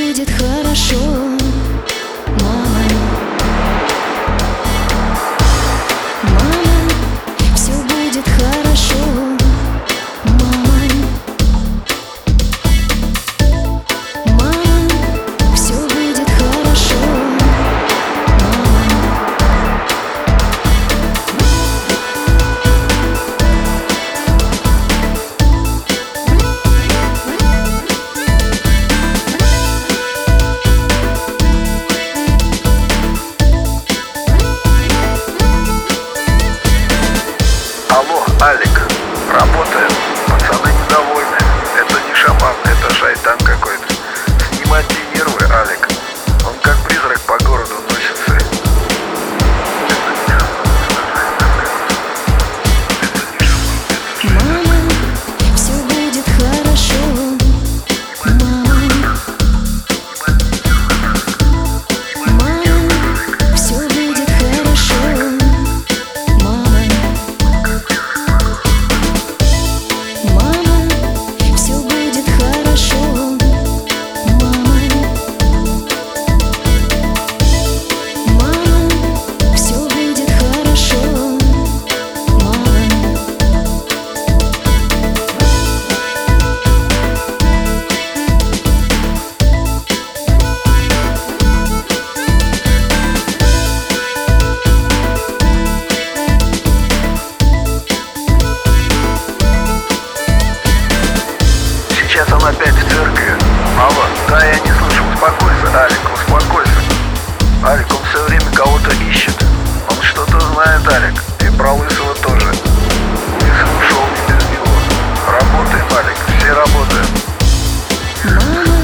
будет хорошо, мама. Мама, все будет хорошо, мама. Мама, все будет хорошо, мама. Алло, Алик, работает. Пацаны недовольны. Это не шаман, это шайтан какой-то. Снимать мне нервы, Алик. Он как призрак по городу носится. Мама, все будет хорошо, мама. Мама, все будет хорошо, мама. Мама, все будет хорошо, мама. Мама, все будет хорошо, мама. Сейчас он опять в церкви. Алло, да, я не слышу. Успокойся, Алик, успокойся. Алик, он все время кого-то ищет. Он что-то знает, Алик. И про Лысого тоже. Лысый ушел не без него. Работаем, Алик, все работаем. Мама,